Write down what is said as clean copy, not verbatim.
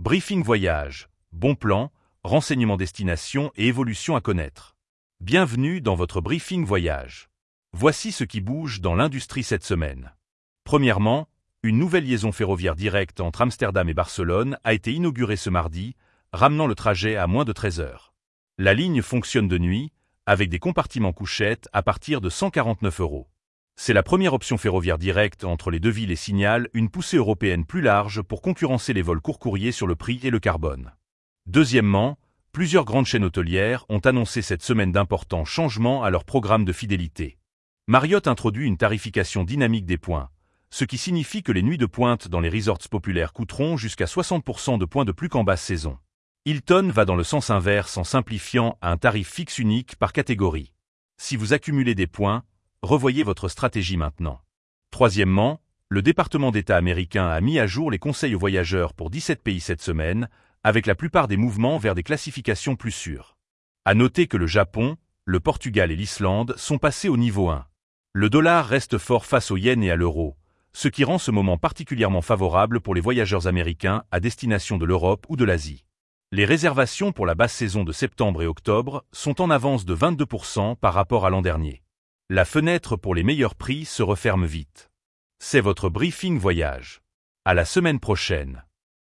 Briefing voyage, bons plans, renseignements destination et évolution à connaître. Bienvenue dans votre briefing voyage. Voici ce qui bouge dans l'industrie cette semaine. Premièrement, une nouvelle liaison ferroviaire directe entre Amsterdam et Barcelone a été inaugurée ce mardi, ramenant le trajet à moins de 13 heures. La ligne fonctionne de nuit, avec des compartiments couchettes à partir de 149 €. C'est la première option ferroviaire directe entre les deux villes et signale une poussée européenne plus large pour concurrencer les vols court courrier sur le prix et le carbone. Deuxièmement, plusieurs grandes chaînes hôtelières ont annoncé cette semaine d'importants changements à leur programme de fidélité. Marriott introduit une tarification dynamique des points, ce qui signifie que les nuits de pointe dans les resorts populaires coûteront jusqu'à 60% de points de plus qu'en basse saison. Hilton va dans le sens inverse en simplifiant à un tarif fixe unique par catégorie. Si vous accumulez des points, revoyez votre stratégie maintenant. Troisièmement, le département d'État américain a mis à jour les conseils aux voyageurs pour 17 pays cette semaine, avec la plupart des mouvements vers des classifications plus sûres. À noter que le Japon, le Portugal et l'Islande sont passés au niveau 1. Le dollar reste fort face au yen et à l'euro, ce qui rend ce moment particulièrement favorable pour les voyageurs américains à destination de l'Europe ou de l'Asie. Les réservations pour la basse saison de septembre et octobre sont en avance de 22% par rapport à l'an dernier. La fenêtre pour les meilleurs prix se referme vite. C'est votre briefing voyage. À la semaine prochaine.